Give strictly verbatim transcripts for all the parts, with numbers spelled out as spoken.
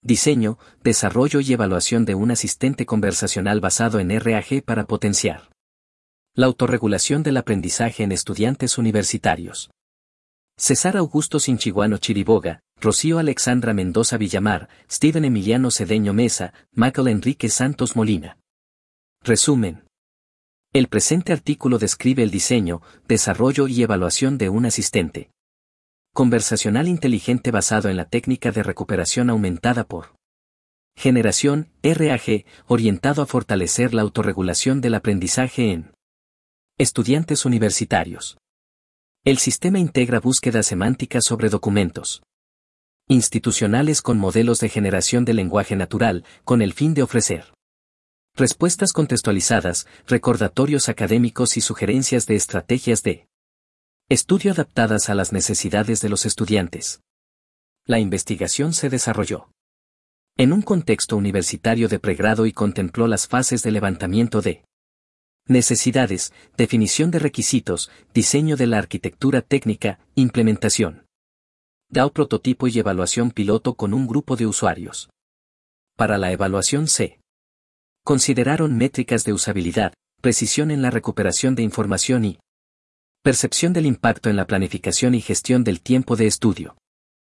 Diseño, desarrollo y evaluación de un asistente conversacional basado en R A G para potenciar la autorregulación del aprendizaje en estudiantes universitarios. César Augusto Sinchiguano Chiriboga, Rocío Alexandra Mendoza Villamar, Steven Emiliano Cedeño Mesa, Michael Enrique Santos Molina. Resumen. El presente artículo describe el diseño, desarrollo y evaluación de un asistente conversacional inteligente basado en la técnica de recuperación aumentada por generación, R A G, orientado a fortalecer la autorregulación del aprendizaje en estudiantes universitarios. El sistema integra búsqueda semántica sobre documentos institucionales con modelos de generación de lenguaje natural, con el fin de ofrecer respuestas contextualizadas, recordatorios académicos y sugerencias de estrategias de estudio adaptadas a las necesidades de los estudiantes. La investigación se desarrolló en un contexto universitario de pregrado y contempló las fases de levantamiento de necesidades, definición de requisitos, diseño de la arquitectura técnica, implementación, D A O prototipo y evaluación piloto con un grupo de usuarios. Para la evaluación se consideraron métricas de usabilidad, precisión en la recuperación de información y percepción del impacto en la planificación y gestión del tiempo de estudio.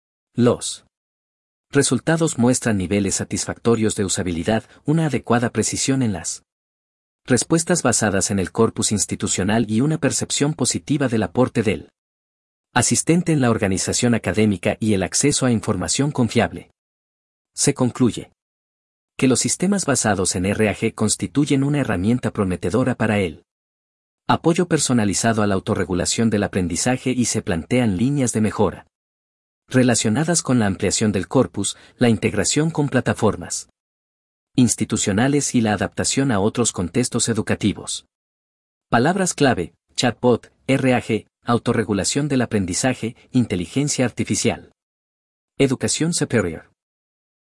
Los resultados muestran niveles satisfactorios de usabilidad, una adecuada precisión en las respuestas basadas en el corpus institucional y una percepción positiva del aporte del asistente en la organización académica y el acceso a información confiable. Se concluye que los sistemas basados en R A G constituyen una herramienta prometedora para el apoyo personalizado a la autorregulación del aprendizaje y se plantean líneas de mejora relacionadas con la ampliación del corpus, la integración con plataformas institucionales y la adaptación a otros contextos educativos. Palabras clave: chatbot, R A G, autorregulación del aprendizaje, inteligencia artificial. Educación superior.